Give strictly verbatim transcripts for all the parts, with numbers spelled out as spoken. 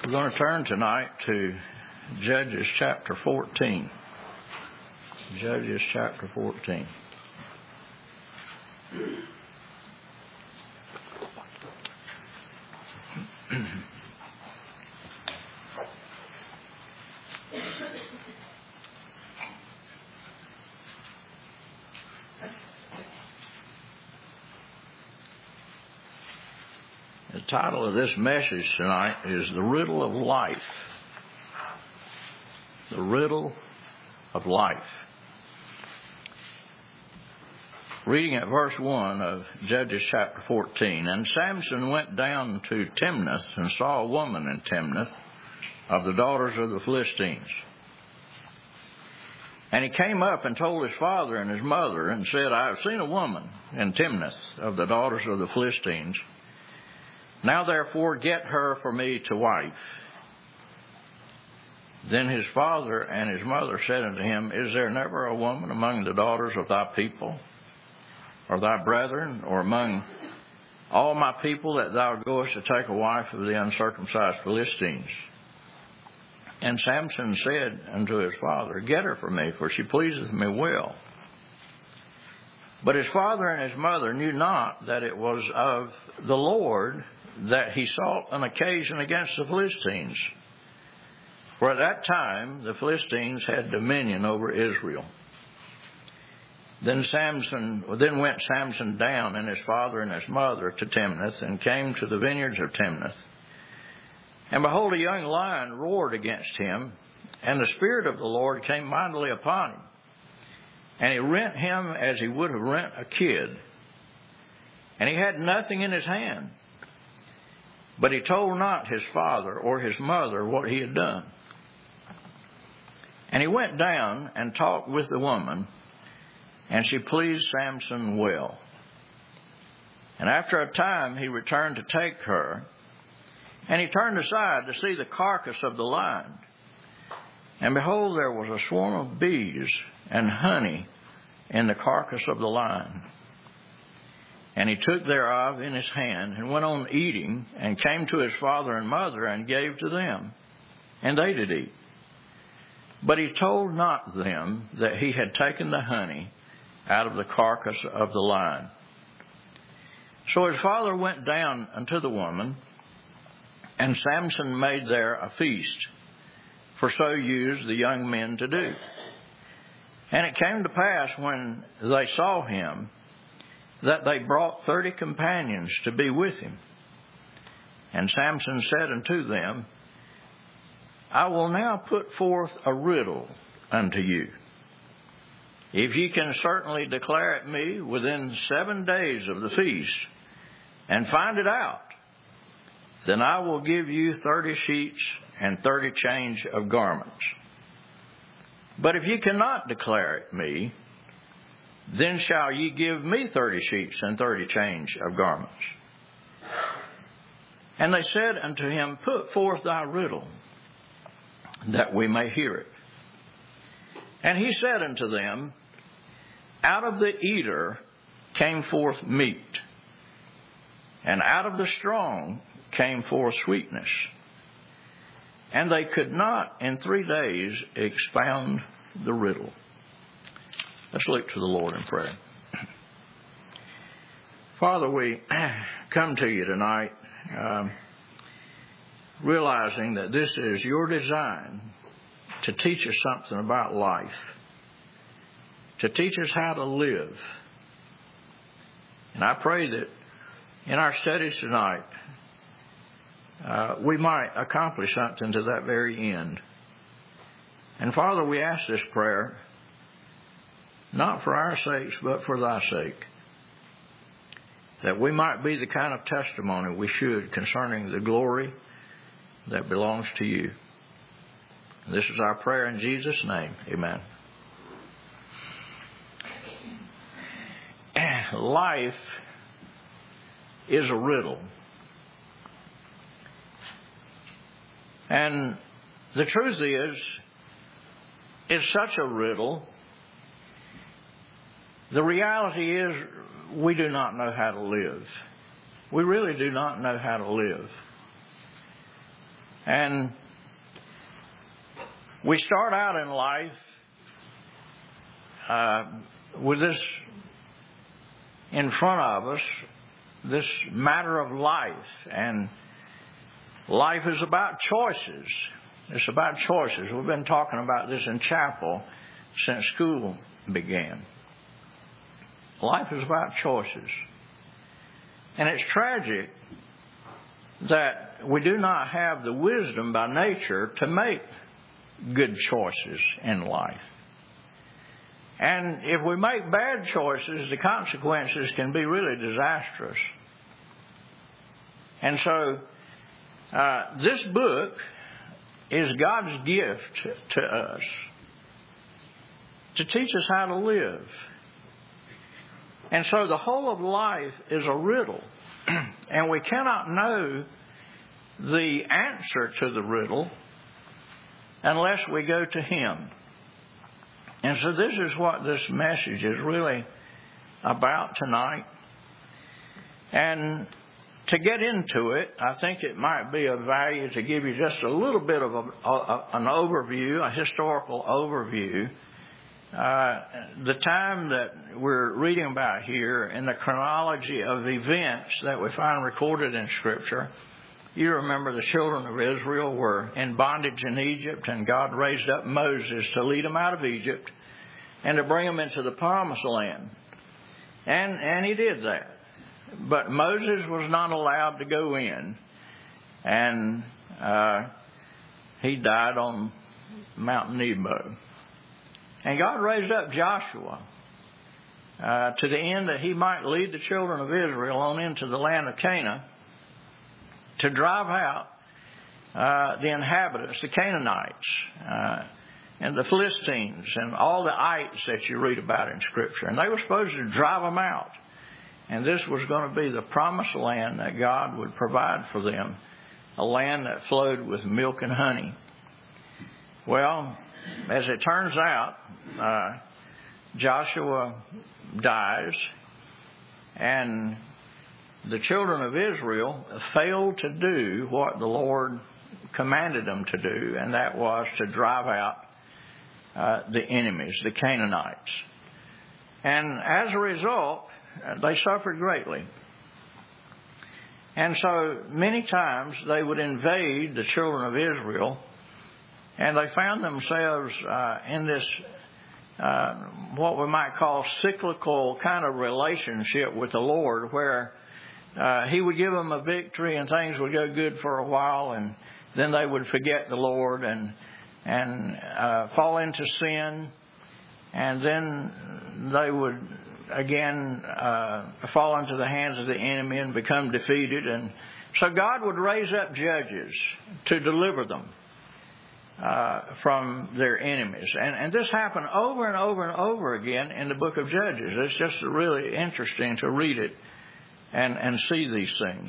We're going to turn tonight to Judges chapter fourteen. Judges chapter fourteen. The title of this message tonight is The Riddle of Life. The Riddle of Life. Reading at verse one of Judges chapter fourteen. And Samson went down to Timnath and saw a woman in Timnath of the daughters of the Philistines. And he came up and told his father and his mother and said, I have seen a woman in Timnath of the daughters of the Philistines. Now therefore get her for me to wife. Then his father and his mother said unto him, Is there never a woman among the daughters of thy people, or thy brethren, or among all my people, that thou goest to take a wife of the uncircumcised Philistines? And Samson said unto his father, Get her for me, for she pleaseth me well. But his father and his mother knew not that it was of the Lord that he sought an occasion against the Philistines. For at that time the Philistines had dominion over Israel. Then Samson, then went Samson down and his father and his mother to Timnath, and came to the vineyards of Timnath. And behold, a young lion roared against him, and the Spirit of the Lord came mightily upon him. And he rent him as he would have rent a kid. And he had nothing in his hand. But he told not his father or his mother what he had done. And he went down and talked with the woman, and she pleased Samson well. And after a time he returned to take her, and he turned aside to see the carcass of the lion. And behold, there was a swarm of bees and honey in the carcass of the lion. And he took thereof in his hand, and went on eating, and came to his father and mother, and gave to them, and they did eat. But he told not them that he had taken the honey out of the carcass of the lion. So his father went down unto the woman, and Samson made there a feast, for so used the young men to do. And it came to pass, when they saw him, that they brought thirty companions to be with him. And Samson said unto them, I will now put forth a riddle unto you. If ye can certainly declare it me within seven days of the feast, and find it out, then I will give you thirty sheets and thirty change of garments. But if ye cannot declare it me, then shall ye give me thirty sheets and thirty change of garments. And they said unto him, Put forth thy riddle, that we may hear it. And he said unto them, Out of the eater came forth meat, and out of the strong came forth sweetness. And they could not in three days expound the riddle. Let's look to the Lord in prayer. Father, we come to you tonight um, realizing that this is your design to teach us something about life, to teach us how to live. And I pray that in our studies tonight, uh, we might accomplish something to that very end. And Father, we ask this prayer not for our sakes, but for thy sake, that we might be the kind of testimony we should concerning the glory that belongs to you. This is our prayer in Jesus' name. Amen. Life is a riddle. And the truth is, it's such a riddle. The reality is, we do not know how to live. We really do not know how to live. And we start out in life uh, with this in front of us, this matter of life. And life is about choices. It's about choices. We've been talking about this in chapel since school began. Life is about choices. And it's tragic that we do not have the wisdom by nature to make good choices in life. And if we make bad choices, the consequences can be really disastrous. And so, uh, this book is God's gift to us to teach us how to live. And so the whole of life is a riddle. And we cannot know the answer to the riddle unless we go to Him. And so this is what this message is really about tonight. And to get into it, I think it might be of value to give you just a little bit of a, a, an overview, a historical overview. Uh, the time that we're reading about here in the chronology of events that we find recorded in Scripture, you remember the children of Israel were in bondage in Egypt, and God raised up Moses to lead them out of Egypt and to bring them into the promised land. And, and He did that. But Moses was not allowed to go in, and uh, he died on Mount Nebo. And God raised up Joshua uh, to the end that he might lead the children of Israel on into the land of Canaan to drive out uh, the inhabitants, the Canaanites, uh, and the Philistines, and all the ites that you read about in Scripture. And they were supposed to drive them out. And this was going to be the promised land that God would provide for them, a land that flowed with milk and honey. Well, as it turns out, uh, Joshua dies, and the children of Israel failed to do what the Lord commanded them to do, and that was to drive out uh, the enemies, the Canaanites. And as a result, they suffered greatly. And so many times they would invade the children of Israel, and they found themselves uh, in this, uh, what we might call cyclical kind of relationship with the Lord, where uh, He would give them a victory and things would go good for a while, and then they would forget the Lord and and uh, fall into sin, and then they would again uh, fall into the hands of the enemy and become defeated. And so God would raise up judges to deliver them uh, from their enemies. And, and this happened over and over and over again in the book of Judges. It's just really interesting to read it and, and see these things.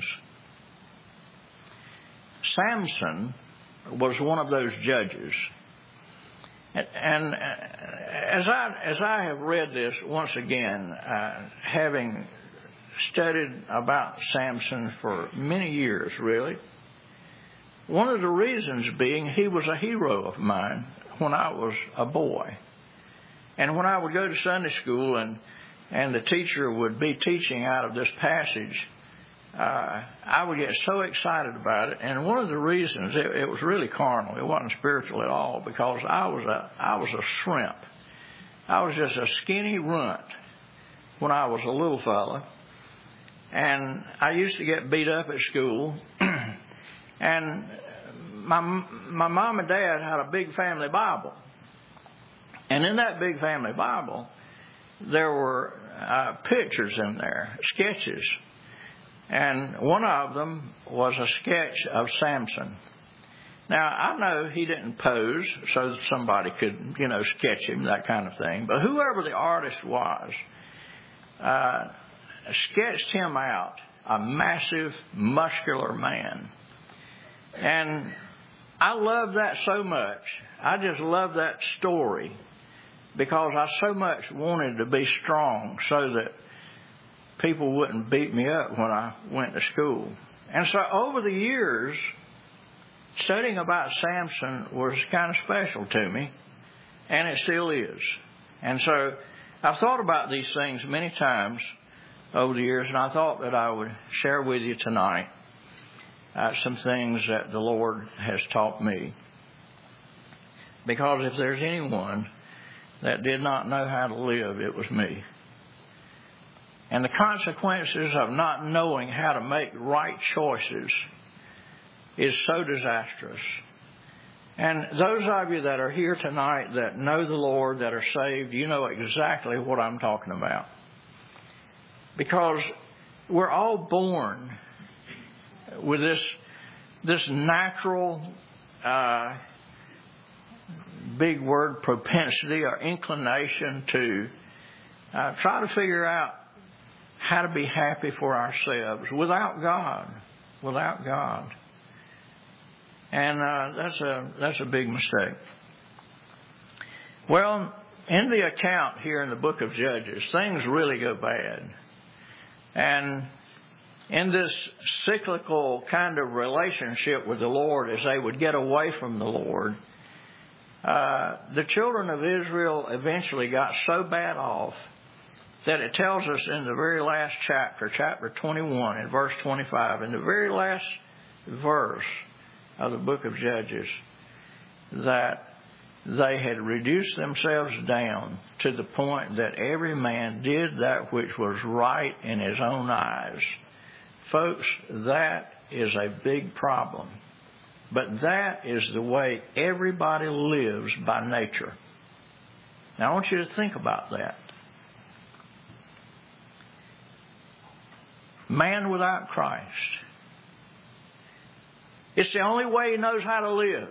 Samson was one of those judges. And as I as I have read this once again, uh, having studied about Samson for many years, really, one of the reasons being he was a hero of mine when I was a boy. And when I would go to Sunday school and, and the teacher would be teaching out of this passage, Uh, I would get so excited about it, and one of the reasons it, it was really carnal. It wasn't spiritual at all, because I was a I was a shrimp. I was just a skinny runt when I was a little fella, and I used to get beat up at school. And my my mom and dad had a big family Bible, and in that big family Bible, there were uh, pictures in there, sketches. And one of them was a sketch of Samson. Now, I know he didn't pose so that somebody could, you know, sketch him, that kind of thing. But whoever the artist was, uh, sketched him out, a massive, muscular man. And I love that so much. I just love that story, because I so much wanted to be strong so that people wouldn't beat me up when I went to school. And so over the years, studying about Samson was kind of special to me, and it still is. And so I've thought about these things many times over the years, and I thought that I would share with you tonight uh, some things that the Lord has taught me. Because if there's anyone that did not know how to live, it was me. And the consequences of not knowing how to make right choices is so disastrous. And those of you that are here tonight that know the Lord, that are saved, you know exactly what I'm talking about. Because we're all born with this, this natural, uh, big word, propensity or inclination to uh, try to figure out how to be happy for ourselves without God, without God. And uh, that's a that's a big mistake. Well, in the account here in the book of Judges, things really go bad. And in this cyclical kind of relationship with the Lord, as they would get away from the Lord, uh, the children of Israel eventually got so bad off that it tells us in the very last chapter, chapter twenty-one, in verse twenty-five, in the very last verse of the book of Judges, that they had reduced themselves down to the point that every man did that which was right in his own eyes. Folks, that is a big problem. But that is the way everybody lives by nature. Now I want you to think about that. Man without Christ. It's the only way he knows how to live.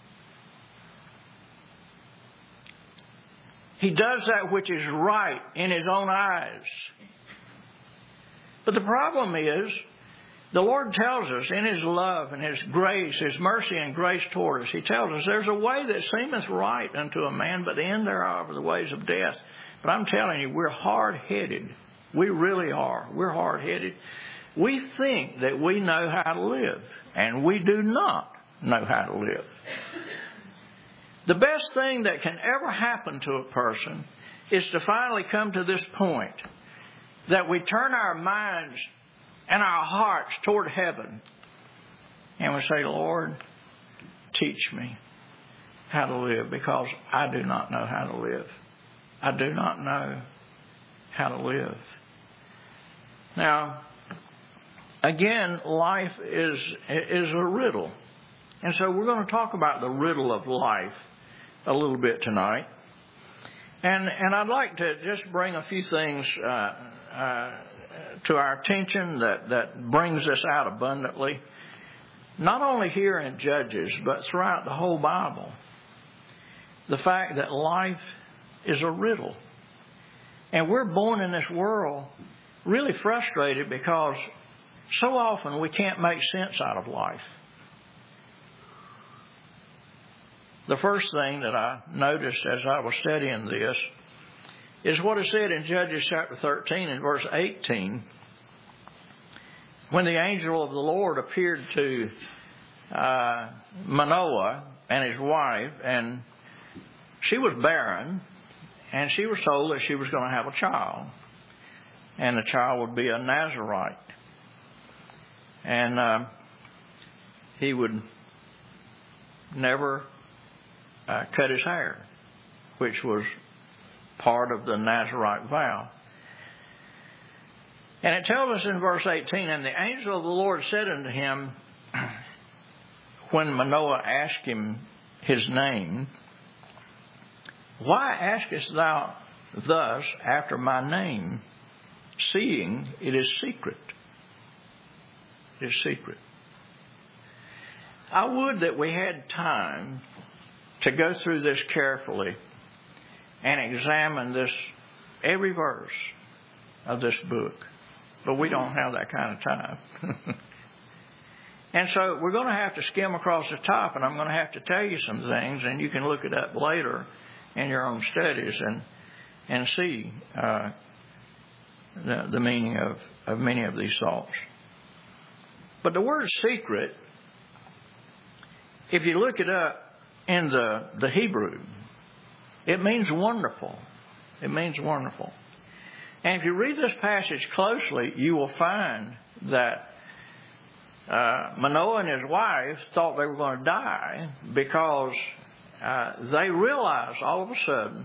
He does that which is right in his own eyes. But the problem is, the Lord tells us in His love and His grace, His mercy and grace toward us, He tells us there's a way that seemeth right unto a man, but the end thereof are the ways of death. But I'm telling you, we're hard-headed. We really are. We're hard-headed. We think that we know how to live, and we do not know how to live. The best thing that can ever happen to a person is to finally come to this point that we turn our minds and our hearts toward heaven and we say, Lord, teach me how to live, because I do not know how to live. I do not know how to live. Now, again, life is is a riddle. And so we're going to talk about the riddle of life a little bit tonight. And and I'd like to just bring a few things uh, uh, to our attention that, that brings this out abundantly. Not only here in Judges, but throughout the whole Bible. The fact that life is a riddle. And we're born in this world really frustrated because so often we can't make sense out of life. The first thing that I noticed as I was studying this is what is said in Judges chapter thirteen and verse eighteen. When the angel of the Lord appeared to uh, Manoah and his wife, and she was barren, and she was told that she was going to have a child, and the child would be a Nazarite. And uh, he would never uh, cut his hair, which was part of the Nazarite vow. And it tells us in verse eighteen, and the angel of the Lord said unto him, when Manoah asked him his name, why askest thou thus after my name, seeing it is secret? It is secret. I would that we had time to go through this carefully and examine this, every verse of this book. But we don't have that kind of time. And so we're going to have to skim across the top, and I'm going to have to tell you some things, and you can look it up later in your own studies and and see uh, the, the meaning of, of many of these thoughts. But the word secret if you look it up in the, the Hebrew, it means wonderful. It means wonderful. And if you read this passage closely, you will find that uh, Manoah and his wife thought they were going to die because uh, they realized all of a sudden,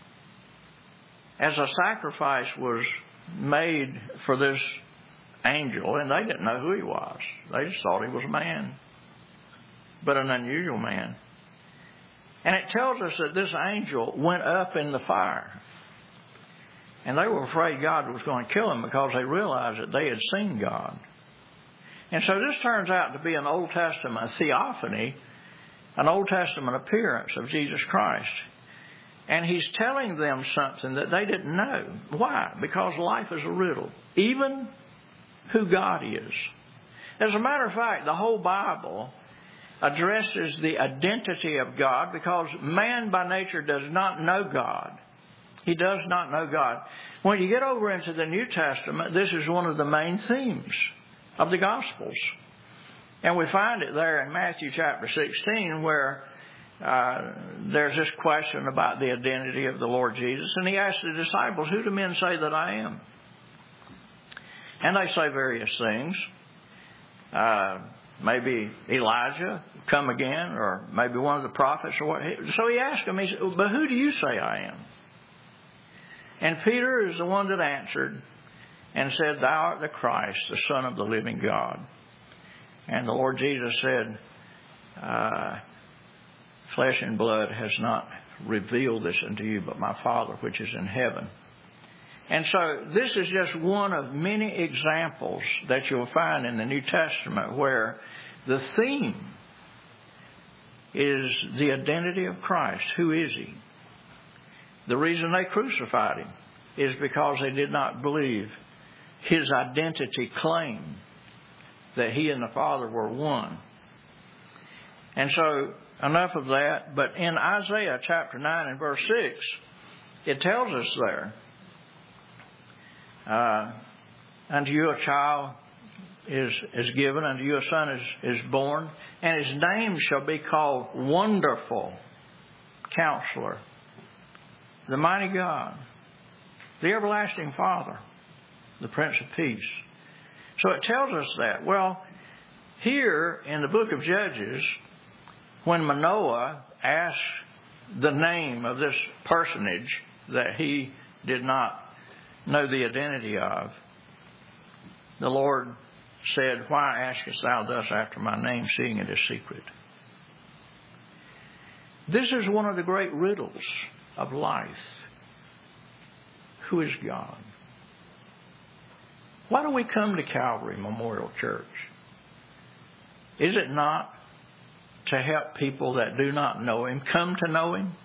as a sacrifice was made for this angel, and they didn't know who he was. They just thought he was a man, but an unusual man. And it tells us that this angel went up in the fire. And they were afraid God was going to kill them because they realized that they had seen God. And so this turns out to be an Old Testament theophany, an Old Testament appearance of Jesus Christ. And he's telling them something that they didn't know. Why? Because life is a riddle. Even who God is. As a matter of fact, the whole Bible addresses the identity of God because man by nature does not know God. He does not know God. When you get over into the New Testament, this is one of the main themes of the Gospels. And we find it there in Matthew chapter sixteen where uh, there's this question about the identity of the Lord Jesus. And he asks the disciples, who do men say that I am? And they say various things. Uh, maybe Elijah come again, or maybe one of the prophets, or what. So he asked them, he said, but who do you say I am? And Peter is the one that answered and said, thou art the Christ, the Son of the living God. And the Lord Jesus said, uh, flesh and blood has not revealed this unto you, but my Father which is in heaven. And so this is just one of many examples that you'll find in the New Testament where the theme is the identity of Christ. Who is he? The reason they crucified him is because they did not believe his identity claim that he and the Father were one. And so enough of that. But in Isaiah chapter nine and verse six, it tells us there, uh, unto you a child is, is given, unto you a son is, is born, and his name shall be called Wonderful Counselor, the Mighty God, the Everlasting Father, the Prince of Peace. So it tells us that. Well, here in the book of Judges, when Manoah asked the name of this personage that he did not know the identity of, the Lord said, why askest thou thus after my name, seeing it is secret? This is one of the great riddles of life. Who is God? Why do we come to Calvary Memorial Church? Is it not to help people that do not know him come to know him?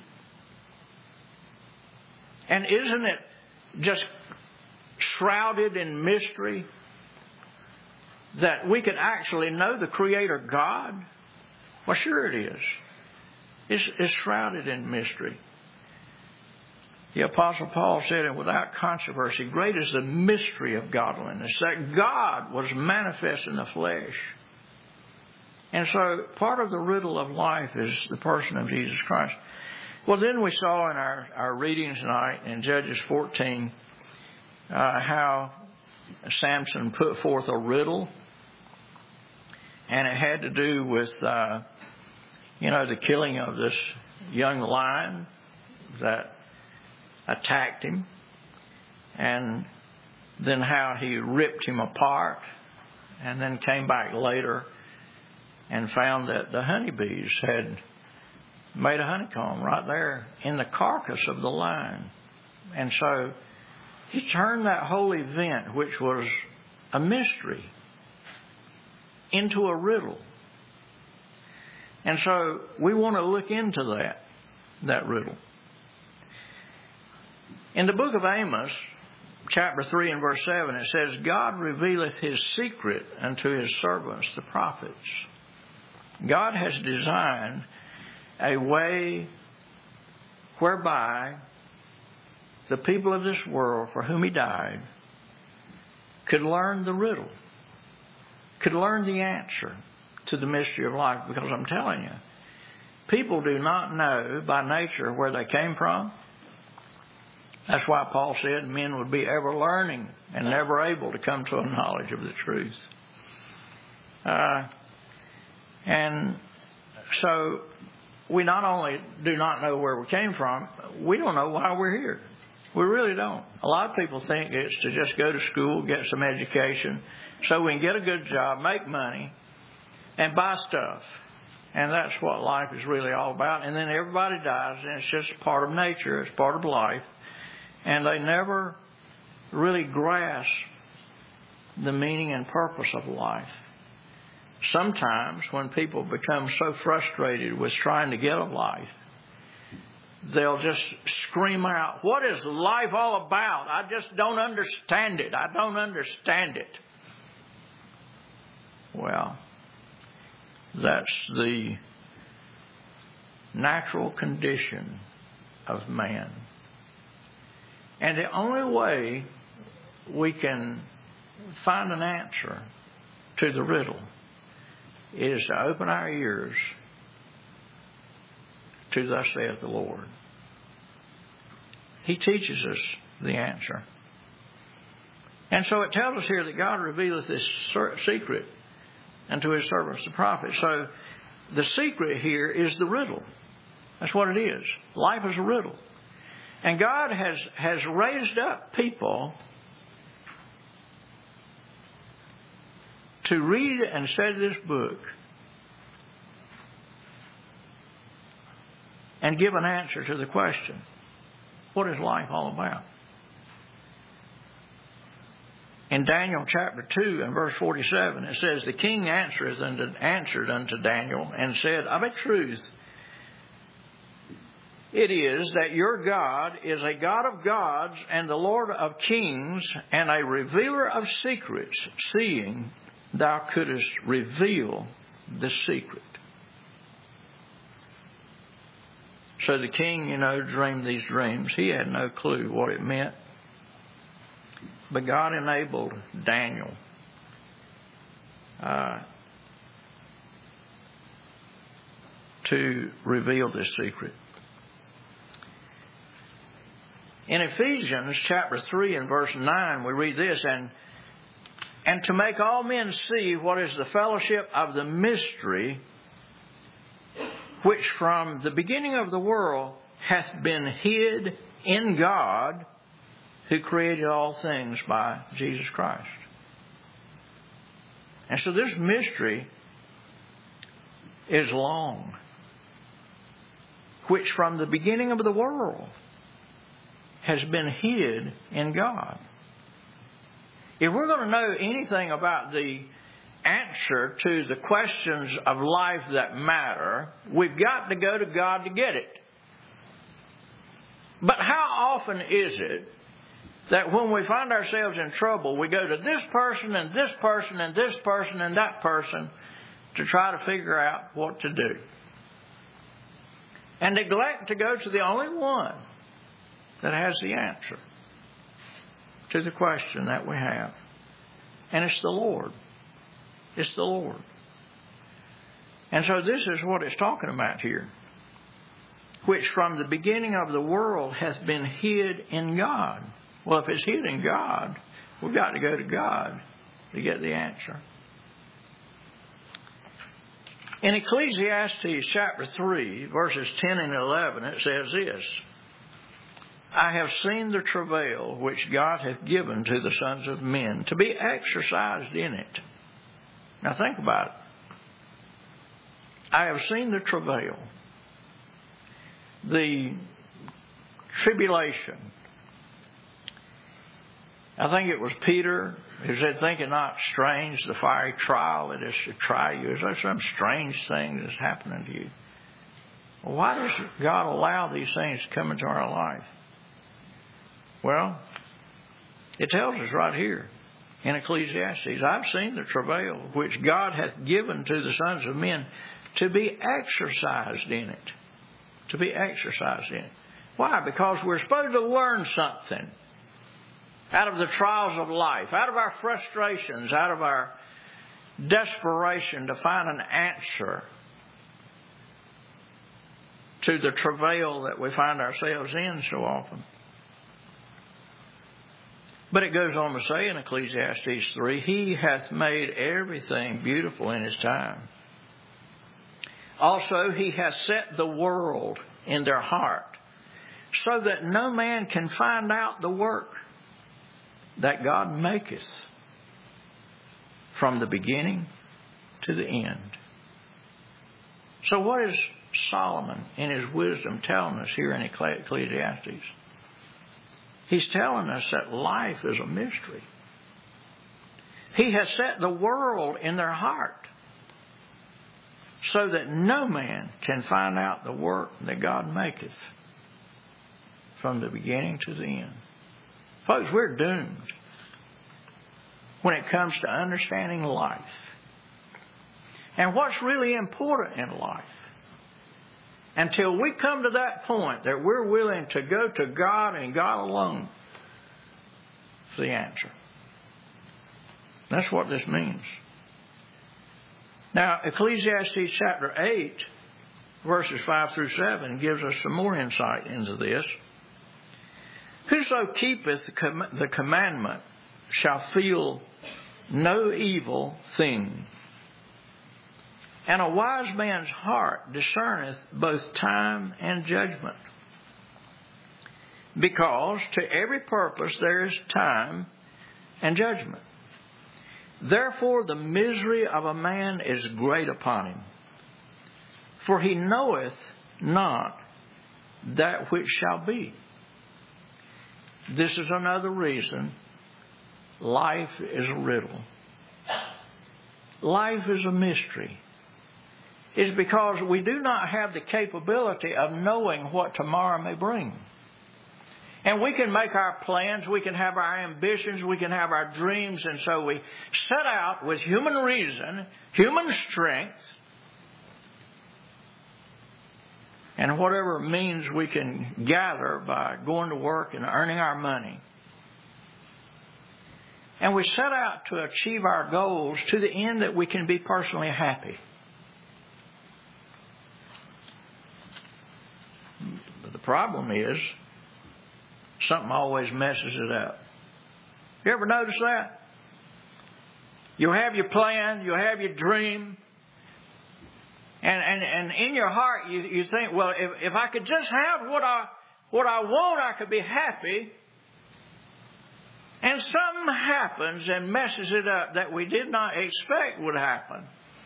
And isn't it just shrouded in mystery that we could actually know the Creator God? Well, sure it is. It's, it's shrouded in mystery. The Apostle Paul said, and without controversy, great is the mystery of godliness, that God was manifest in the flesh. And so part of the riddle of life is the person of Jesus Christ. Well, then we saw in our, our reading tonight in Judges fourteen uh, how Samson put forth a riddle. And it had to do with, uh, you know, the killing of this young lion that attacked him. And then how he ripped him apart. And then came back later and found that the honeybees had made a honeycomb right there in the carcass of the lion. And so he turned that whole event, which was a mystery, into a riddle. And so we want to look into that, that riddle. In the book of Amos, chapter three and verse seven, it says, God revealeth his secret unto his servants, the prophets. God has designed a way whereby the people of this world for whom he died could learn the riddle, could learn the answer to the mystery of life, because I'm telling you, people do not know by nature where they came from. That's why Paul said men would be ever learning and never able to come to a knowledge of the truth. Uh, and so we not only do not know where we came from, we don't know why we're here. We really don't. A lot of people think it's to just go to school, get some education, so we can get a good job, make money, and buy stuff. And that's what life is really all about. And then everybody dies, and it's just part of nature. It's part of life. And they never really grasp the meaning and purpose of life. Sometimes when people become so frustrated with trying to get a life, they'll just scream out, "What is life all about? I just don't understand it. I don't understand it." Well, that's the natural condition of man. And the only way we can find an answer to the riddle is to open our ears to "Thus saith the Lord." He teaches us the answer. And so it tells us here that God revealeth this secret unto His servants the prophets. So the secret here is the riddle. That's what it is. Life is a riddle. And God has, has raised up people to read and study this book and give an answer to the question, what is life all about? In Daniel chapter two and verse forty-seven, it says, "The king answered unto, answered unto Daniel and said, Of a truth, it is that your God is a God of gods and the Lord of kings and a revealer of secrets, seeing thou couldest reveal the secret." So the king, you know, dreamed these dreams. He had no clue what it meant. But God enabled Daniel uh, to reveal this secret. In Ephesians chapter three and verse nine, we read this, and, and to make all men see what is the fellowship of the mystery, which from the beginning of the world hath been hid in God, who created all things by Jesus Christ. And so this mystery is long, which from the beginning of the world has been hid in God. If we're going to know anything about the answer to the questions of life that matter, we've got to go to God to get it. But how often is it that when we find ourselves in trouble, we go to this person and this person and this person and that person to try to figure out what to do, and neglect to go to the only one that has the answer to the question that we have. And it's the Lord. It's the Lord. And so this is what it's talking about here. Which from the beginning of the world hath been hid in God. Well, if it's hid in God, we've got to go to God to get the answer. In Ecclesiastes chapter three, verses ten and eleven, it says this, "I have seen the travail which God hath given to the sons of men, to be exercised in it." Now think about it. I have seen the travail, the tribulation. I think it was Peter who said, "Think it not strange the fiery trial that is to try you." Is there some strange thing that's happening to you? Well, why does God allow these things to come into our life? Well, it tells us right here in Ecclesiastes, "I've seen the travail which God hath given to the sons of men to be exercised in it." To be exercised in it. Why? Because we're supposed to learn something out of the trials of life, out of our frustrations, out of our desperation to find an answer to the travail that we find ourselves in so often. But it goes on to say in Ecclesiastes three, He hath made everything beautiful in His time. Also, He hath set the world in their heart, so that no man can find out the work that God maketh from the beginning to the end. So what is Solomon in his wisdom telling us here in Ecclesiastes? He's telling us that life is a mystery. He has set the world in their heart so that no man can find out the work that God maketh from the beginning to the end. Folks, we're doomed when it comes to understanding life and what's really important in life. Until we come to that point that we're willing to go to God and God alone for the answer. That's what this means. Now, Ecclesiastes chapter eight, verses five through seven, gives us some more insight into this. Whoso keepeth the commandment shall feel no evil thing. And a wise man's heart discerneth both time and judgment. Because to every purpose there is time and judgment. Therefore the misery of a man is great upon him. For he knoweth not that which shall be. This is another reason life is a riddle. Life is a mystery. Is because we do not have the capability of knowing what tomorrow may bring. And we can make our plans, we can have our ambitions, we can have our dreams, and so we set out with human reason, human strength, and whatever means we can gather by going to work and earning our money. And we set out to achieve our goals to the end that we can be personally happy. But the problem is, something always messes it up. You ever notice that? You have your plan, you have your dream, and and, and in your heart you, you think, well, if, if I could just have what I what I want, I could be happy. And something happens and messes it up that we did not expect would happen.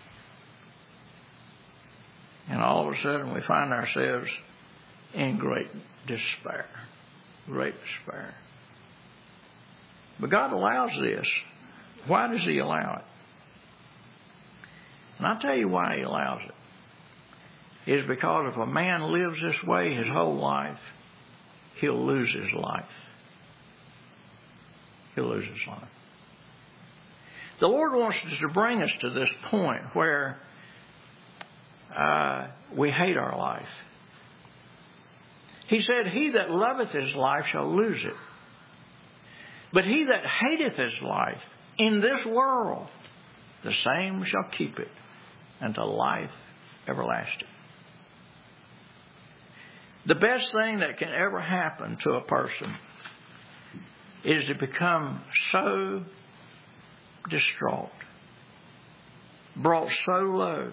And all of a sudden we find ourselves in great despair. Great despair. But God allows this. Why does He allow it? And I'll tell you why He allows it. It's because if a man lives this way his whole life, he'll lose his life. He'll lose his life. The Lord wants to bring us to this point where uh, we hate our life. He said, He that loveth his life shall lose it. But he that hateth his life in this world, the same shall keep it unto life everlasting. The best thing that can ever happen to a person is to become so distraught, brought so low,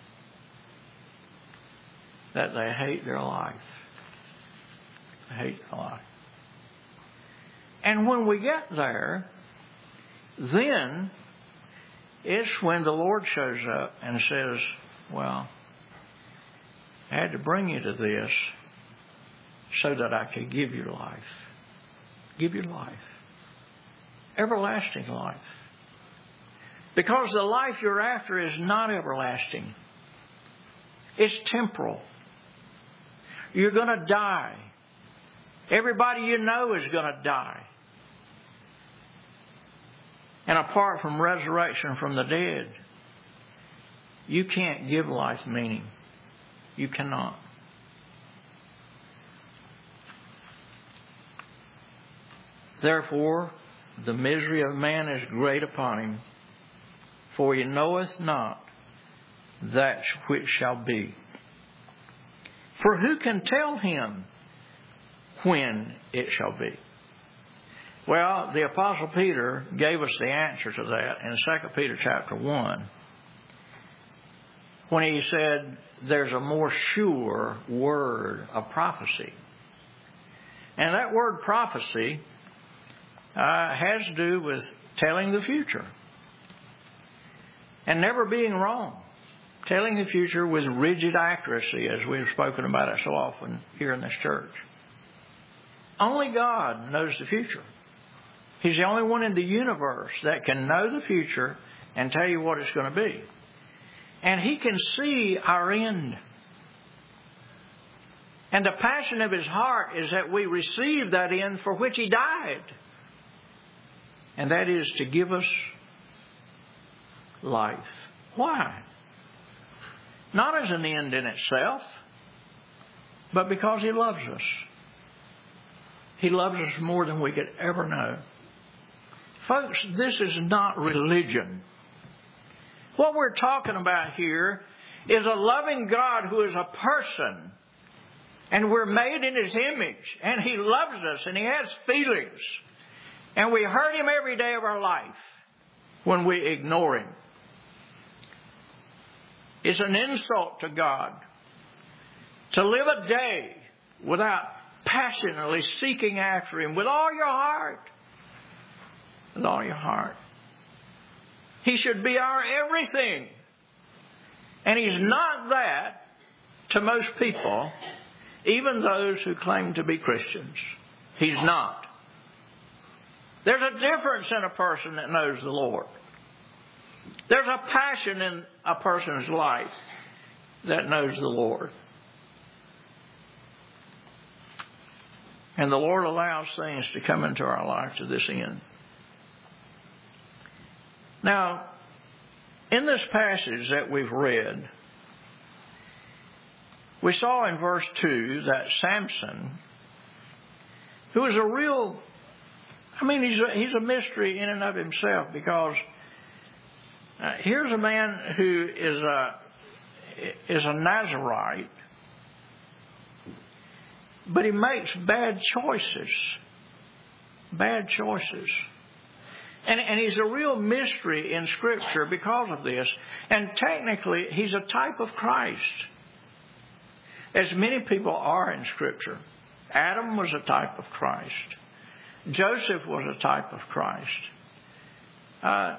that they hate their life. They hate their life. And when we get there, then it's when the Lord shows up and says, well, I had to bring you to this so that I could give you life. Give you life. Everlasting life. Because the life you're after is not everlasting. It's temporal. You're going to die. Everybody you know is going to die. And apart from resurrection from the dead, you can't give life meaning. You cannot. Therefore, the misery of man is great upon him, for he knoweth not that which shall be. For who can tell him when it shall be? Well, the Apostle Peter gave us the answer to that in Second Peter chapter one, when he said there's a more sure word of prophecy. And that word prophecy uh, has to do with telling the future and never being wrong. Telling the future with rigid accuracy, as we've spoken about it so often here in this church. Only God knows the future. He's the only one in the universe that can know the future and tell you what it's going to be. And He can see our end. And the passion of His heart is that we receive that end for which He died. And that is to give us life. Why? Not as an end in itself, but because He loves us. He loves us more than we could ever know. Folks, this is not religion. What we're talking about here is a loving God who is a person. And we're made in His image. And He loves us and He has feelings. And we hurt Him every day of our life when we ignore Him. It's an insult to God to live a day without passionately seeking after Him with all your heart. With all your heart. He should be our everything. And He's not that to most people, even those who claim to be Christians. He's not. There's a difference in a person that knows the Lord. There's a passion in a person's life that knows the Lord. And the Lord allows things to come into our life to this end. Now, in this passage that we've read, we saw in verse two that Samson, who is a real, I mean, he's a, he's a mystery in and of himself, because Uh, here's a man who is a, is a Nazarite, but he makes bad choices. Bad choices. And, and he's a real mystery in Scripture because of this. And technically, he's a type of Christ, as many people are in Scripture. Adam was a type of Christ. Joseph was a type of Christ. Uh,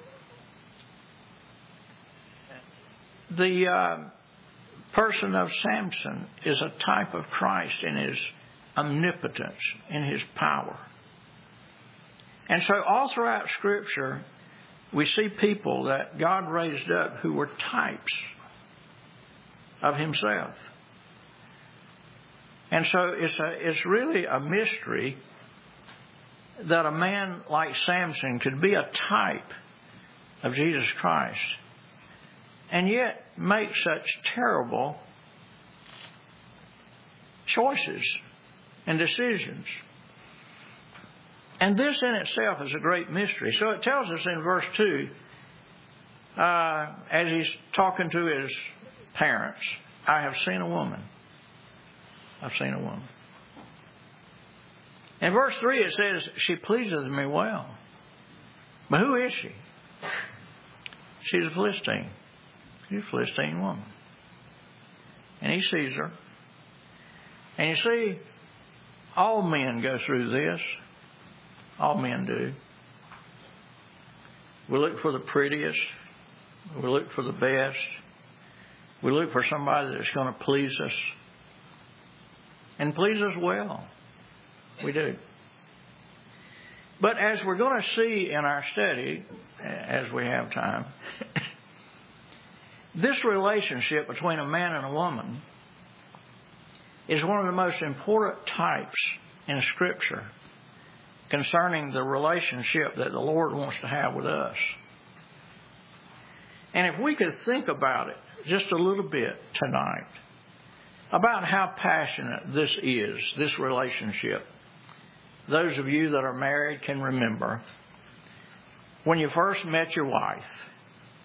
The uh, person of Samson is a type of Christ in his omnipotence, in his power. And so all throughout Scripture, we see people that God raised up who were types of Himself. And so it's a, it's really a mystery that a man like Samson could be a type of Jesus Christ, and yet make such terrible choices and decisions. And this in itself is a great mystery. So it tells us in verse two, uh, as he's talking to his parents, I have seen a woman. I've seen a woman. In verse three it says, she pleases me well. But who is she? She's a Philistine. She's a Philistine woman. And he sees her. And you see, all men go through this. All men do. We look for the prettiest. We look for the best. We look for somebody that's going to please us. And please us well. We do. But as we're going to see in our study, as we have time, this relationship between a man and a woman is one of the most important types in Scripture concerning the relationship that the Lord wants to have with us. And if we could think about it just a little bit tonight, about how passionate this is, this relationship. Those of you that are married can remember when you first met your wife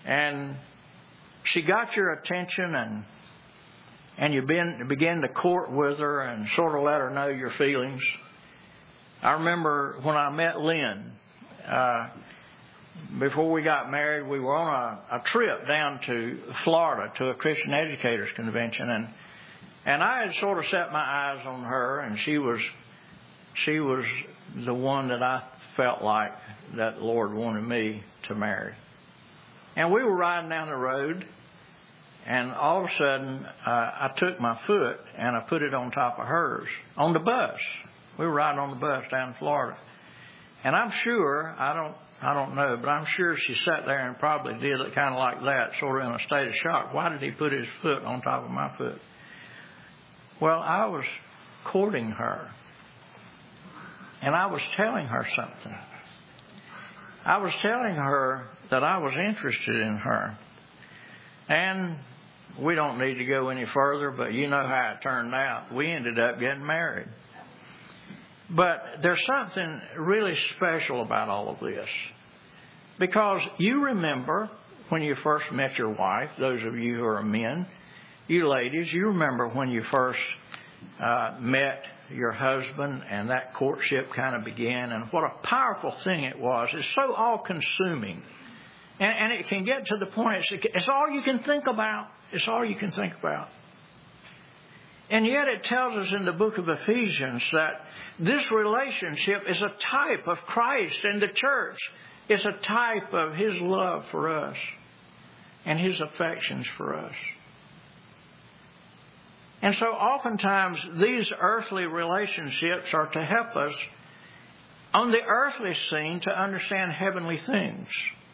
and she got your attention, and and you been, began to court with her and sort of let her know your feelings. I remember when I met Lynn, uh, before we got married, we were on a, a trip down to Florida to a Christian Educators Convention, and and I had sort of set my eyes on her, and she was she was the one that I felt like that the Lord wanted me to marry. And we were riding down the road, and all of a sudden, uh, I took my foot and I put it on top of hers on the bus. We were riding on the bus down in Florida, and I'm sure I don't I don't know, but I'm sure she sat there and probably did it kind of like that, sort of in a state of shock. Why did he put his foot on top of my foot? Well, I was courting her, and I was telling her something. I was telling her that I was interested in her. And we don't need to go any further, but you know how it turned out. We ended up getting married. But there's something really special about all of this. Because you remember when you first met your wife, those of you who are men, you ladies, you remember when you first uh, met your husband and that courtship kind of began, and what a powerful thing it was. It's so all-consuming. And, and it can get to the point, it's, it's all you can think about. It's all you can think about. And yet it tells us in the book of Ephesians that this relationship is a type of Christ and the church. It's a type of His love for us and His affections for us. And so oftentimes these earthly relationships are to help us on the earthly scene to understand heavenly things.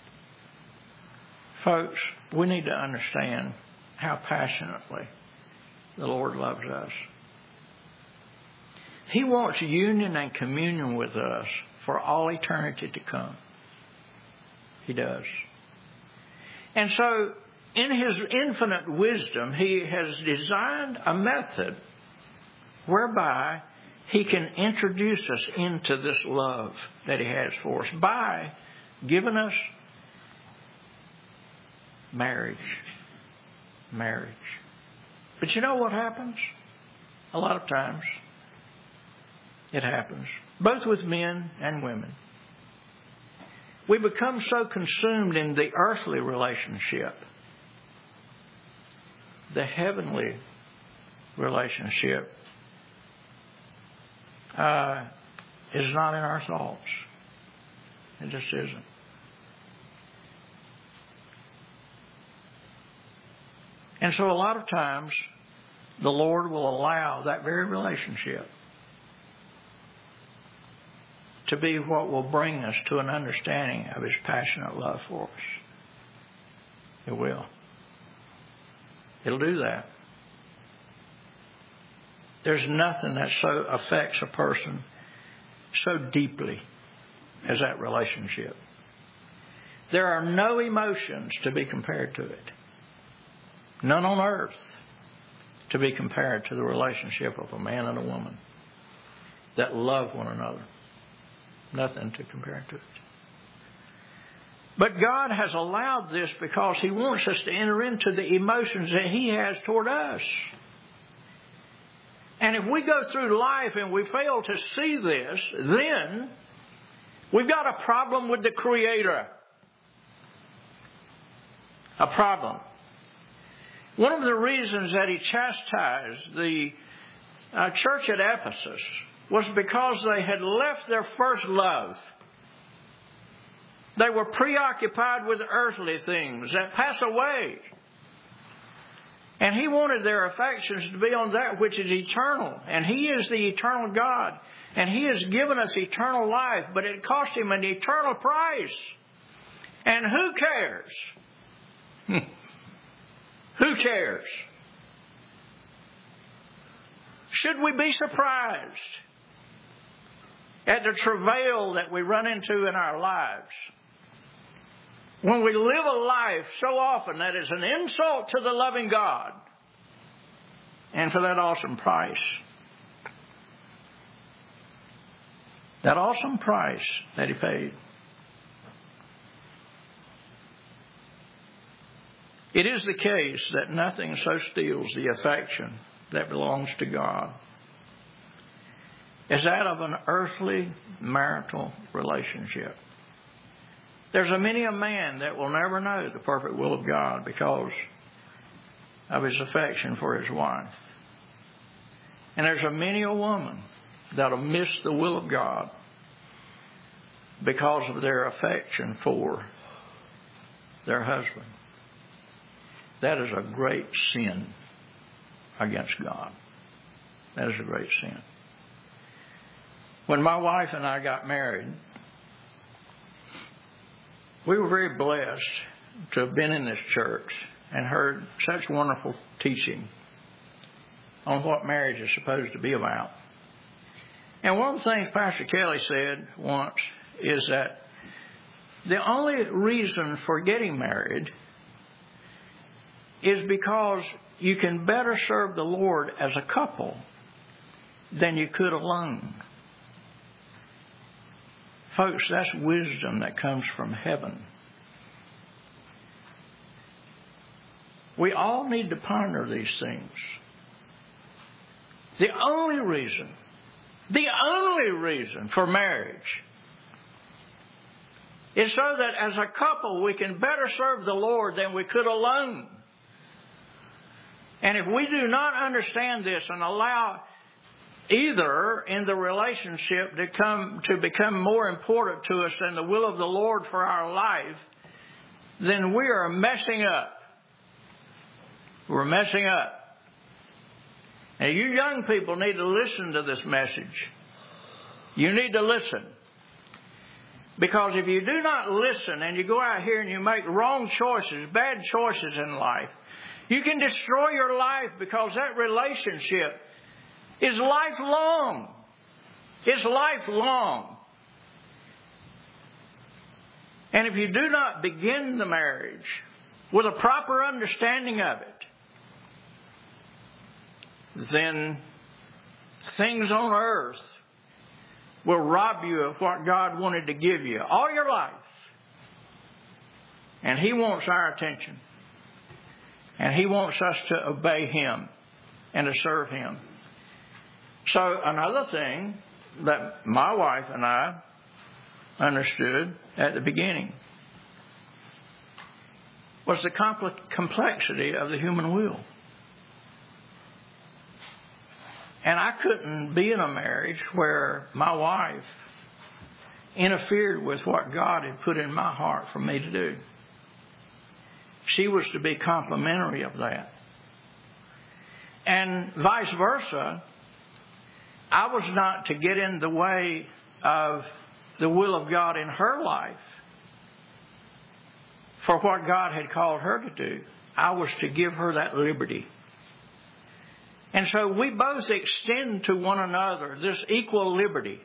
Folks, we need to understand how passionately the Lord loves us. He wants union and communion with us for all eternity to come. He does. And so, in His infinite wisdom, He has designed a method whereby He can introduce us into this love that He has for us by giving us marriage. Marriage. But you know what happens? A lot of times, it happens, both with men and women. We become so consumed in the earthly relationship. The heavenly relationship uh, is not in our thoughts. It just isn't. And so a lot of times, the Lord will allow that very relationship to be what will bring us to an understanding of His passionate love for us. It will. It'll do that. There's nothing that so affects a person so deeply as that relationship. There are no emotions to be compared to it. None on earth to be compared to the relationship of a man and a woman that love one another. Nothing to compare to it. But God has allowed this because He wants us to enter into the emotions that He has toward us. And if we go through life and we fail to see this, then we've got a problem with the Creator. A problem. One of the reasons that He chastised the uh, church at Ephesus was because they had left their first love. They were preoccupied with earthly things that pass away. And He wanted their affections to be on that which is eternal. And He is the eternal God. And He has given us eternal life, but it cost Him an eternal price. And who cares? Who cares? Should we be surprised at the travail that we run into in our lives when we live a life so often that is an insult to the loving God and for that awesome price? That awesome price that He paid. It is the case that nothing so steals the affection that belongs to God as that of an earthly marital relationship. There's a many a man that will never know the perfect will of God because of his affection for his wife. And there's a many a woman that'll miss the will of God because of their affection for their husband. That is a great sin against God. That is a great sin. When my wife and I got married, we were very blessed to have been in this church and heard such wonderful teaching on what marriage is supposed to be about. And one of the things Pastor Kelly said once is that the only reason for getting married is because you can better serve the Lord as a couple than you could alone. Folks, that's wisdom that comes from heaven. We all need to ponder these things. The only reason, the only reason for marriage is so that as a couple we can better serve the Lord than we could alone. And if we do not understand this and allow either in the relationship to come to become more important to us than the will of the Lord for our life, then we are messing up. We're messing up. Now, you young people need to listen to this message. You need to listen. Because if you do not listen and you go out here and you make wrong choices, bad choices in life, you can destroy your life because that relationship is lifelong. It's lifelong. And if you do not begin the marriage with a proper understanding of it, then things on earth will rob you of what God wanted to give you all your life. And He wants our attention. And He wants us to obey Him and to serve Him. So another thing that my wife and I understood at the beginning was the compl- complexity of the human will. And I couldn't be in a marriage where my wife interfered with what God had put in my heart for me to do. She was to be complimentary of that. And vice versa, I was not to get in the way of the will of God in her life for what God had called her to do. I was to give her that liberty. And so we both extend to one another this equal liberty.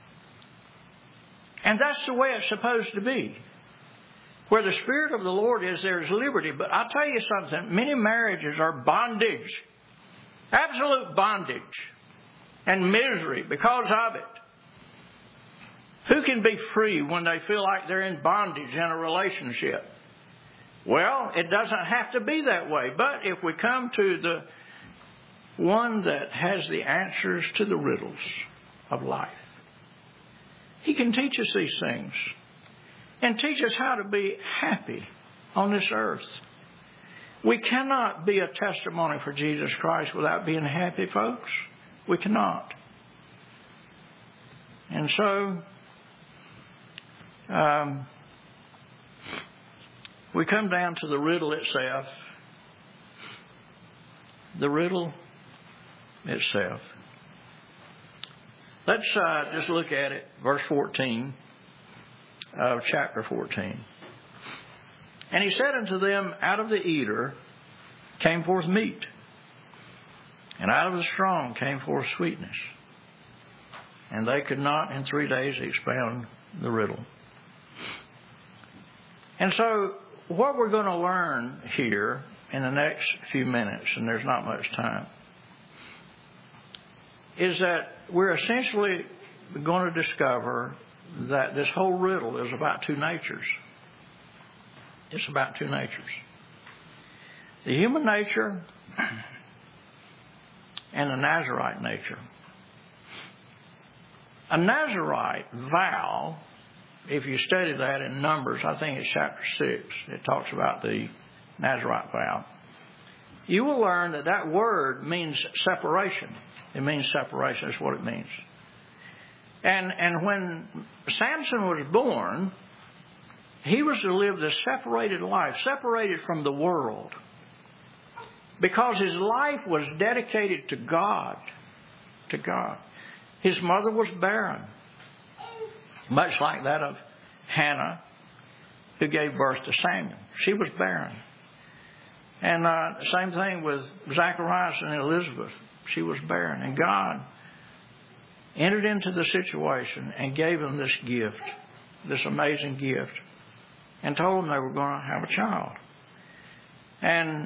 And that's the way it's supposed to be. Where the Spirit of the Lord is, there is liberty. But I'll tell you something, many marriages are bondage. Absolute bondage. And misery because of it. Who can be free when they feel like they're in bondage in a relationship? Well, it doesn't have to be that way. But if we come to the one that has the answers to the riddles of life, He can teach us these things and teach us how to be happy on this earth. We cannot be a testimony for Jesus Christ without being happy, folks. We cannot. And so, um, we come down to the riddle itself. The riddle itself. Let's uh, just look at it, verse fourteen of chapter fourteen. And He said unto them, out of the eater came forth meat, and out of the strong came forth sweetness. And they could not in three days expound the riddle. And so what we're going to learn here in the next few minutes, and there's not much time, is that we're essentially going to discover that this whole riddle is about two natures. It's about two natures. The human nature and the Nazarite nature. A Nazarite vow, if you study that in Numbers, I think it's chapter six, it talks about the Nazarite vow. You will learn that that word means separation. It means separation. That's what it means. And, and when Samson was born, he was to live this separated life, separated from the world. Because his life was dedicated to God. To God. His mother was barren. Much like that of Hannah, who gave birth to Samuel. She was barren. And uh, same thing with Zacharias and Elizabeth. She was barren. And God entered into the situation and gave them this gift, this amazing gift, and told them they were going to have a child. And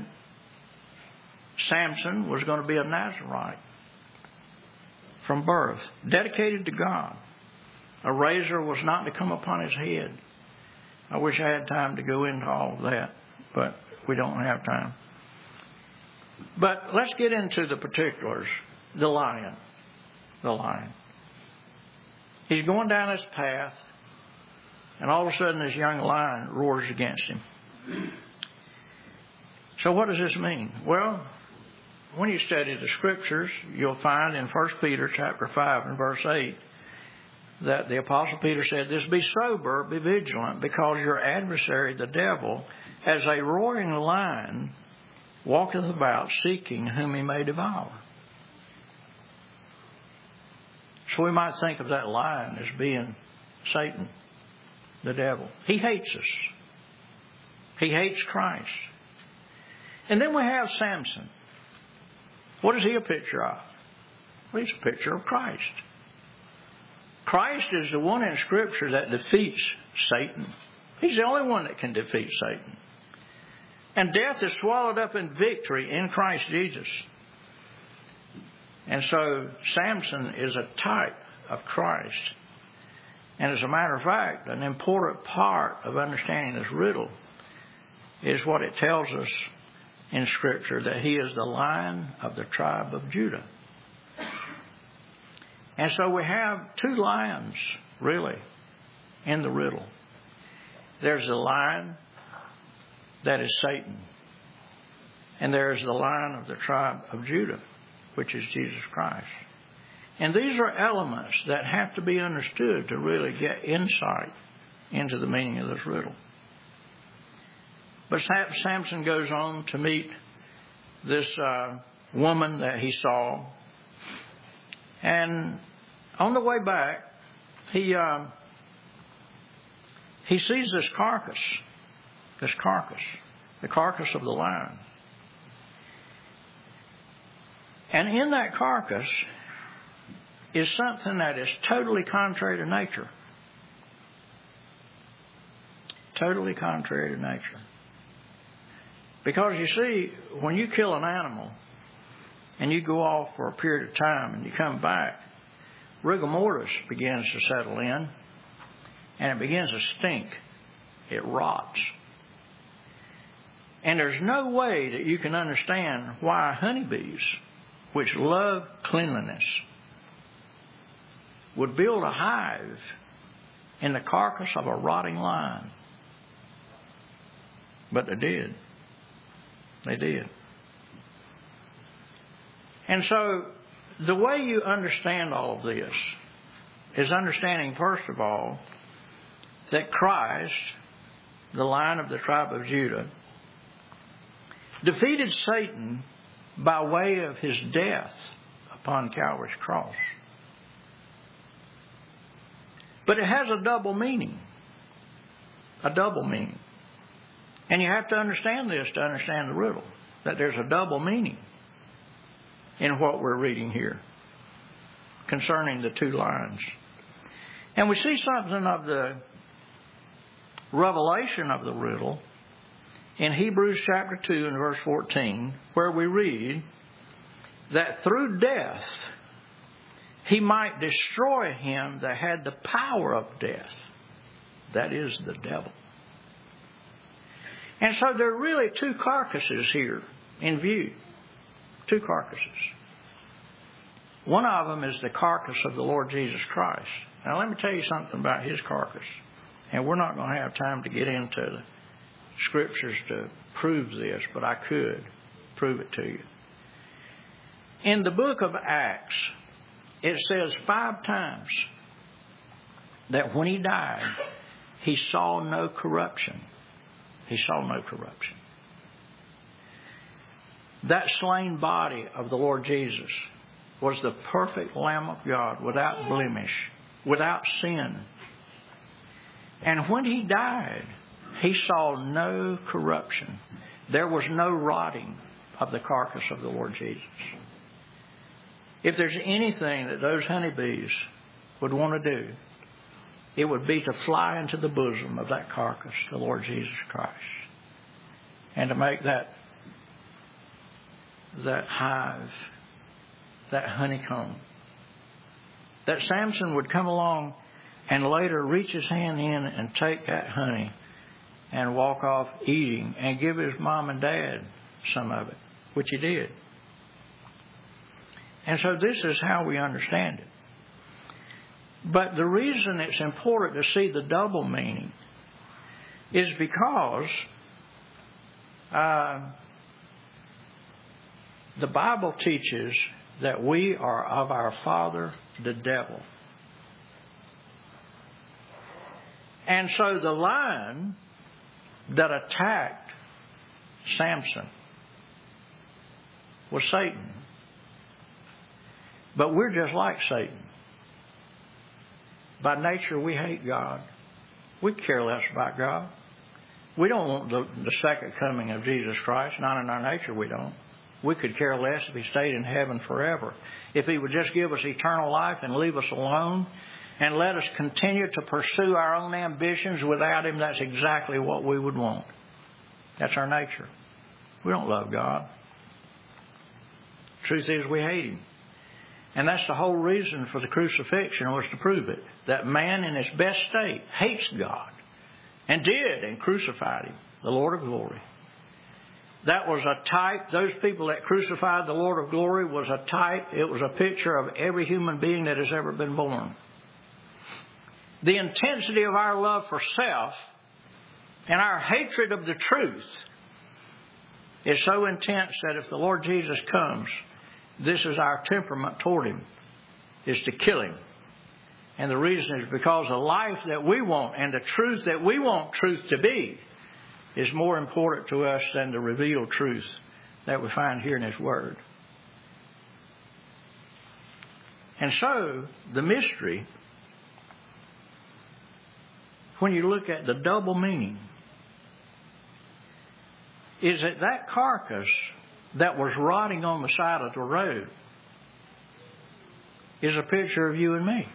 Samson was going to be a Nazarite from birth, dedicated to God. A razor was not to come upon his head. I wish I had time to go into all of that, but we don't have time. But let's get into the particulars. The lion. The lion. He's going down this path, and all of a sudden this young lion roars against him. So what does this mean? Well, when you study the Scriptures, you'll find in First Peter chapter five and verse eight that the Apostle Peter said, "This be sober, be vigilant, because your adversary, the devil, as a roaring lion, walketh about seeking whom he may devour." So we might think of that lion as being Satan, the devil. He hates us. He hates Christ. And then we have Samson. What is he a picture of? Well, he's a picture of Christ. Christ is the one in Scripture that defeats Satan. He's the only one that can defeat Satan. And death is swallowed up in victory in Christ Jesus. And so Samson is a type of Christ. And as a matter of fact, an important part of understanding this riddle is what it tells us in Scripture, that he is the Lion of the tribe of Judah. And so we have two lions, really, in the riddle. There's the lion that is Satan. And there's the Lion of the tribe of Judah, which is Jesus Christ. And these are elements that have to be understood to really get insight into the meaning of this riddle. But Samson goes on to meet this uh, woman that he saw. And on the way back, he uh, he sees this carcass, this carcass, the carcass of the lion. And in that carcass is something that is totally contrary to nature. Totally contrary to nature. Because you see, when you kill an animal and you go off for a period of time and you come back, rigor mortis begins to settle in and it begins to stink. It rots. And there's no way that you can understand why honeybees, which love cleanliness, would build a hive in the carcass of a rotting lion. But they did. They did. And so the way you understand all of this is understanding, first of all, that Christ, the Lion of the tribe of Judah, defeated Satan by way of his death upon Calvary's cross. But it has a double meaning. A double meaning. And you have to understand this to understand the riddle, that there's a double meaning in what we're reading here concerning the two lions. And we see something of the revelation of the riddle in Hebrews chapter two and verse fourteen, where we read that through death he might destroy him that had the power of death, that is, the devil. And so there are really two carcasses here in view. Two carcasses. One of them is the carcass of the Lord Jesus Christ. Now let me tell you something about His carcass. And we're not going to have time to get into the Scriptures to prove this, but I could prove it to you. In the book of Acts, it says five times that when He died, He saw no corruption. He saw no corruption. That slain body of the Lord Jesus was the perfect Lamb of God, without blemish, without sin. And when He died, He saw no corruption. There was no rotting of the carcass of the Lord Jesus. If there's anything that those honeybees would want to do, it would be to fly into the bosom of that carcass, the Lord Jesus Christ, and to make that that hive, that honeycomb. That Samson would come along and later reach his hand in and take that honey and walk off eating and give his mom and dad some of it, which he did. And so this is how we understand it. But the reason it's important to see the double meaning is because uh, the Bible teaches that we are of our father, the devil. And so the lion that attacked Samson was Satan. But we're just like Satan. By nature, we hate God. We care less about God. We don't want the, the second coming of Jesus Christ. Not in our nature, we don't. We could care less if He stayed in heaven forever. If He would just give us eternal life and leave us alone and let us continue to pursue our own ambitions without Him, that's exactly what we would want. That's our nature. We don't love God. Truth is, we hate Him. And that's the whole reason for the crucifixion, was to prove it. That man in his best state hates God. And did, and crucified Him, the Lord of glory. That was a type, those people that crucified the Lord of glory was a type, it was a picture of every human being that has ever been born. The intensity of our love for self and our hatred of the truth is so intense that if the Lord Jesus comes, this is our temperament toward Him, is to kill Him. And the reason is because the life that we want and the truth that we want truth to be is more important to us than the revealed truth that we find here in His Word. And so, the mystery, when you look at the double meaning, is that that carcass that was rotting on the side of the road is a picture of you and me.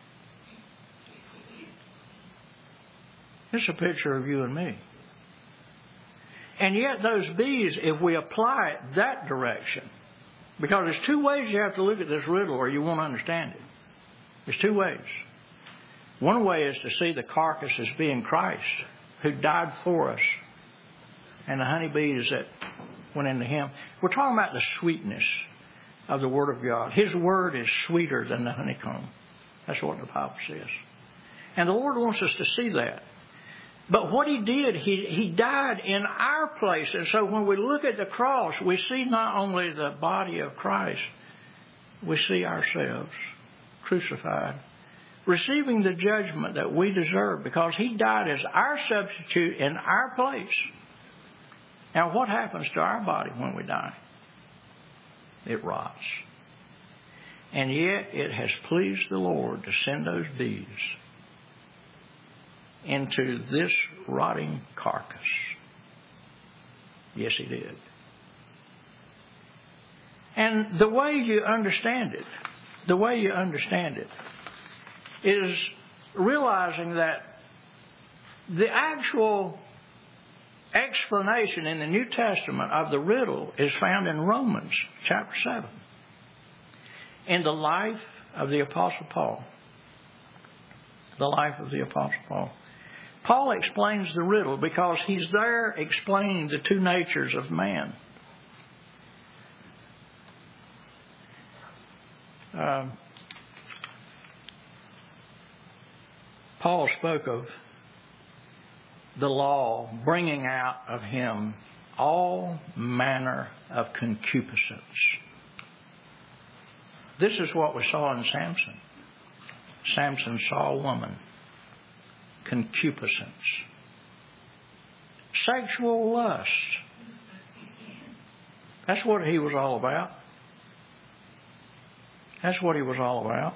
It's a picture of you and me. And yet those bees, if we apply it that direction, because there's two ways you have to look at this riddle or you won't understand it. There's two ways. One way is to see the carcass as being Christ, who died for us, and the honeybees that went into Him. We're talking about the sweetness of the Word of God. His Word is sweeter than the honeycomb. That's what the Bible says. And the Lord wants us to see that. But what He did, He, he died in our place. And so when we look at the cross, we see not only the body of Christ, we see ourselves crucified, receiving the judgment that we deserve, because He died as our substitute in our place. Now, what happens to our body when we die? It rots. And yet it has pleased the Lord to send those bees into this rotting carcass. Yes, He did. And the way you understand it, the way you understand it, is realizing that the actual explanation in the New Testament of the riddle is found in Romans chapter seven. In the life of the Apostle Paul. The life of the Apostle Paul. Paul explains the riddle because he's there explaining the two natures of man. Um, Paul spoke of the law bringing out of him all manner of concupiscence. This is what we saw in Samson. Samson saw a woman. Concupiscence. Sexual lust. That's what he was all about. That's what he was all about.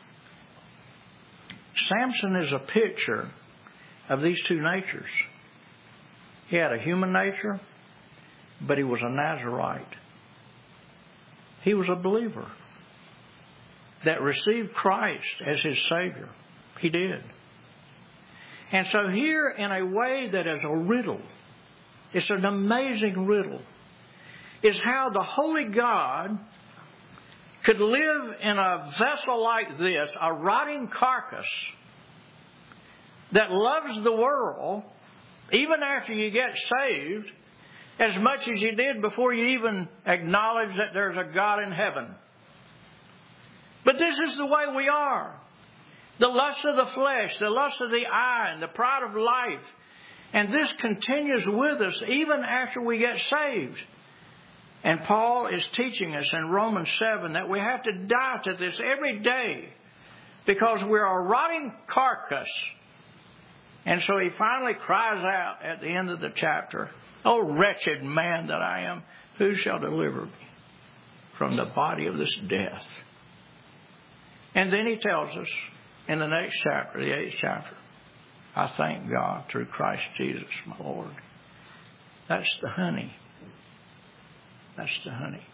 Samson is a picture of these two natures. He had a human nature, but he was a Nazarite. He was a believer that received Christ as his Savior. He did. And so here, in a way that is a riddle, it's an amazing riddle, is how the Holy God could live in a vessel like this, a rotting carcass that loves the world, even after you get saved, as much as you did before you even acknowledge that there's a God in heaven. But this is the way we are. The lust of the flesh, the lust of the eye, and the pride of life. And this continues with us even after we get saved. And Paul is teaching us in Romans seven that we have to die to this every day because we're a rotting carcass. And so he finally cries out at the end of the chapter, "O wretched man that I am, who shall deliver me from the body of this death?" And then he tells us in the next chapter, the eighth chapter, "I thank God through Christ Jesus my Lord." That's the honey. That's the honey.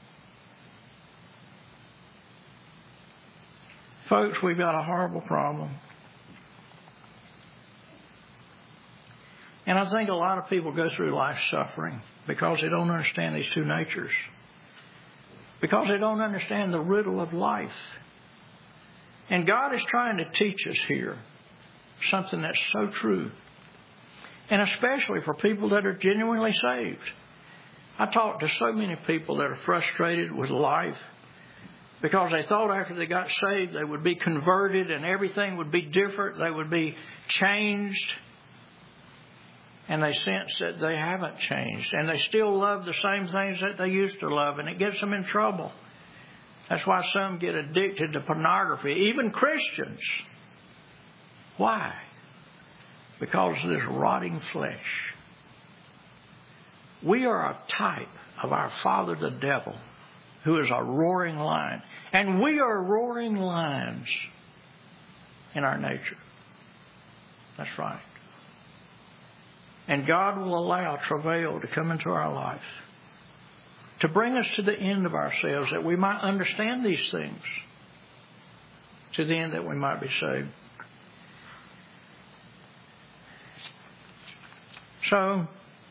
Folks, we've got a horrible problem. And I think a lot of people go through life suffering because they don't understand these two natures. Because they don't understand the riddle of life. And God is trying to teach us here something that's so true. And especially for people that are genuinely saved. I talk to so many people that are frustrated with life because they thought after they got saved they would be converted and everything would be different. They would be changed. And they sense that they haven't changed. And they still love the same things that they used to love. And it gets them in trouble. That's why some get addicted to pornography. Even Christians. Why? Because of this rotting flesh. We are a type of our father the devil, who is a roaring lion. And we are roaring lions in our nature. That's right. And God will allow travail to come into our life, to bring us to the end of ourselves, that we might understand these things, to the end that we might be saved. So,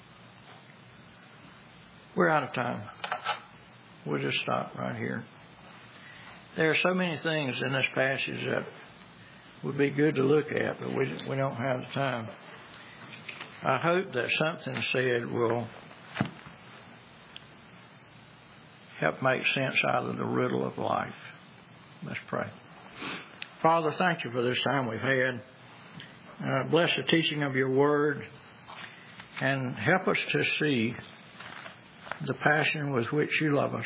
we're out of time. We'll just stop right here. There are so many things in this passage that would be good to look at, but we we don't have the time. I hope that something said will help make sense out of the riddle of life. Let's pray. Father, thank you for this time we've had. Uh, bless the teaching of your word and help us to see the passion with which you love us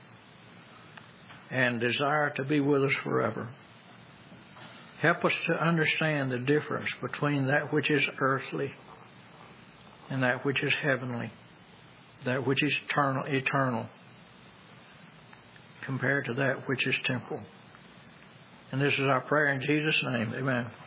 and desire to be with us forever. Help us to understand the difference between that which is earthly and that which is heavenly, that which is eternal, eternal, compared to that which is temporal. And this is our prayer in Jesus' name. Amen.